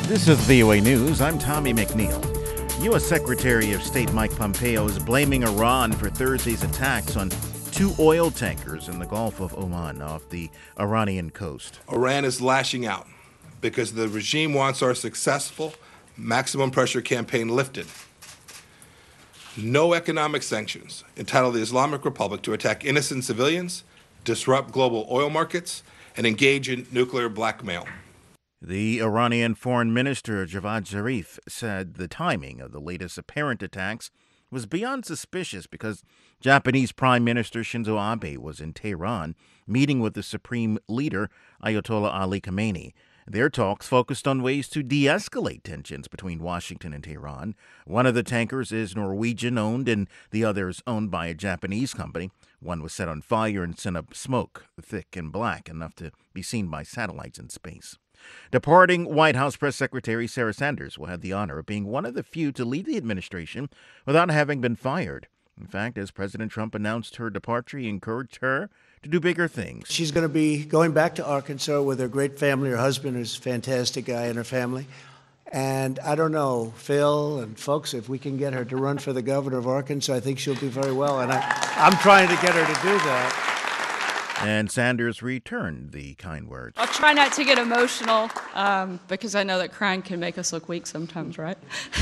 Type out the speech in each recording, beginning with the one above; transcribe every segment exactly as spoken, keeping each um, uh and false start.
This is V O A News. I'm Tommy McNeil. U S. Secretary of State Mike Pompeo is blaming Iran for Thursday's attacks on two oil tankers in the Gulf of Oman off the Iranian coast. Iran is lashing out because the regime wants our successful maximum pressure campaign lifted. No economic sanctions entitle the Islamic Republic to attack innocent civilians, disrupt global oil markets, and engage in nuclear blackmail. The Iranian Foreign Minister Javad Zarif said the timing of the latest apparent attacks was beyond suspicious because Japanese Prime Minister Shinzo Abe was in Tehran meeting with the Supreme Leader Ayatollah Ali Khamenei. Their talks focused on ways to de-escalate tensions between Washington and Tehran. One of the tankers is Norwegian-owned and the other is owned by a Japanese company. One was set on fire and sent up smoke, thick and black, enough to be seen by satellites in space. Departing White House Press Secretary Sarah Sanders will have the honor of being one of the few to lead the administration without having been fired. In fact, as President Trump announced her departure, he encouraged her to do bigger things. She's going to be going back to Arkansas with her great family. Her husband is a fantastic guy and her family. And I don't know, Phil and folks, if we can get her to run for the governor of Arkansas, I think she'll do very well. And I, I'm trying to get her to do that. And Sanders returned the kind words. I'll try not to get emotional um, because I know that crying can make us look weak sometimes, right?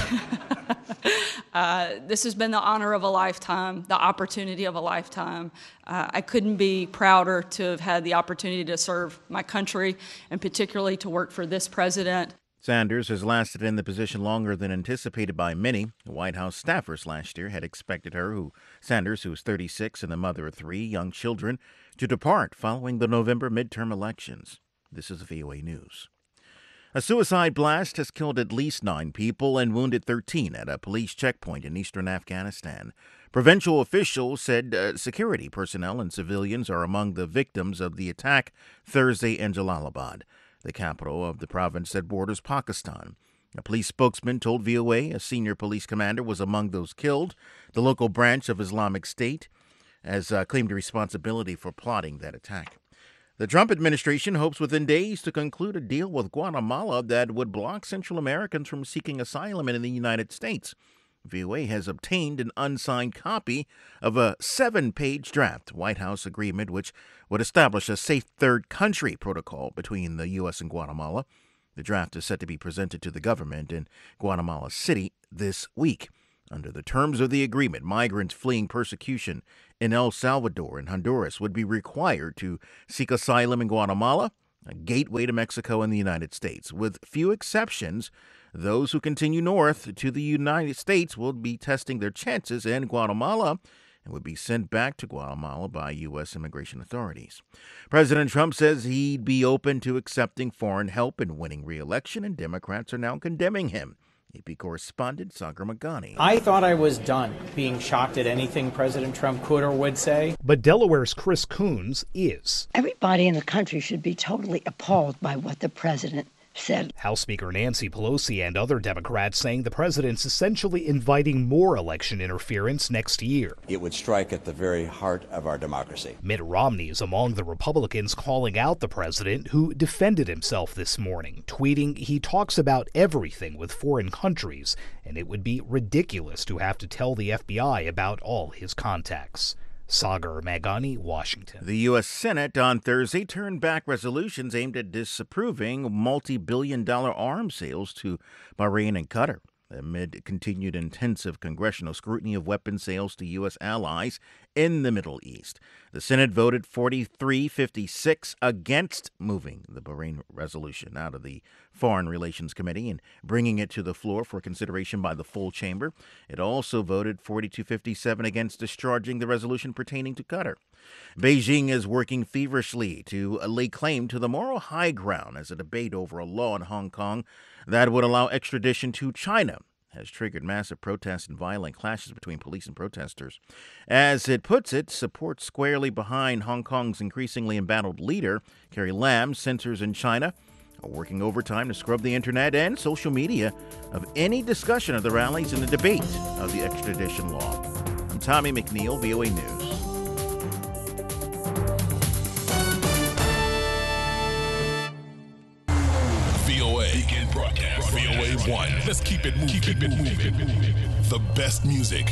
uh, this has been the honor of a lifetime, the opportunity of a lifetime. Uh, I couldn't be prouder to have had the opportunity to serve my country and particularly to work for this president. Sanders has lasted in the position longer than anticipated by many. The White House staffers last year had expected her, who Sanders, who is thirty-six and the mother of three young children, to depart following the November midterm elections. This is V O A News. A suicide blast has killed at least nine people and wounded thirteen at a police checkpoint in eastern Afghanistan. Provincial officials said uh, security personnel and civilians are among the victims of the attack Thursday in Jalalabad, the capital of the province that borders Pakistan. A police spokesman told V O A a senior police commander was among those killed. The local branch of Islamic State has uh, claimed responsibility for plotting that attack. The Trump administration hopes within days to conclude a deal with Guatemala that would block Central Americans from seeking asylum in the United States. V O A has obtained an unsigned copy of a seven-page draft White House agreement which would establish a safe third country protocol between the U S and Guatemala. The draft is set to be presented to the government in Guatemala City this week. Under the terms of the agreement, migrants fleeing persecution in El Salvador and Honduras would be required to seek asylum in Guatemala, a gateway to Mexico and the United States. With few exceptions, those who continue north to the United States will be testing their chances in Guatemala and would be sent back to Guatemala by U S immigration authorities. President Trump says he'd be open to accepting foreign help in winning re-election, and Democrats are now condemning him. A P correspondent Sagar Magani. I thought I was done being shocked at anything President Trump could or would say. But Delaware's Chris Coons is. Everybody in the country should be totally appalled by what the president said. House Speaker Nancy Pelosi and other Democrats saying the president's essentially inviting more election interference next year. It would strike at the very heart of our democracy. Mitt Romney is among the Republicans calling out the president, who defended himself this morning, tweeting he talks about everything with foreign countries, and it would be ridiculous to have to tell the F B I about all his contacts. Sagar Magani, Washington. The U S. Senate on Thursday turned back resolutions aimed at disapproving multi-billion dollar arms sales to Bahrain and Qatar amid continued intensive congressional scrutiny of weapons sales to U S allies in the Middle East. The Senate voted forty-three fifty-six against moving the Bahrain resolution out of the Foreign Relations Committee and bringing it to the floor for consideration by the full chamber. It also voted forty-two fifty-seven against discharging the resolution pertaining to Qatar. Beijing is working feverishly to lay claim to the moral high ground as a debate over a law in Hong Kong that would allow extradition to China has triggered massive protests and violent clashes between police and protesters. As it puts it, support squarely behind Hong Kong's increasingly embattled leader, Carrie Lam, censors in China are working overtime to scrub the internet and social media of any discussion of the rallies and the debate of the extradition law. I'm Tommy McNeil, V O A News. V O A. Begin broadcast. V O A one. Let's keep it moving. Keep it moving. The best music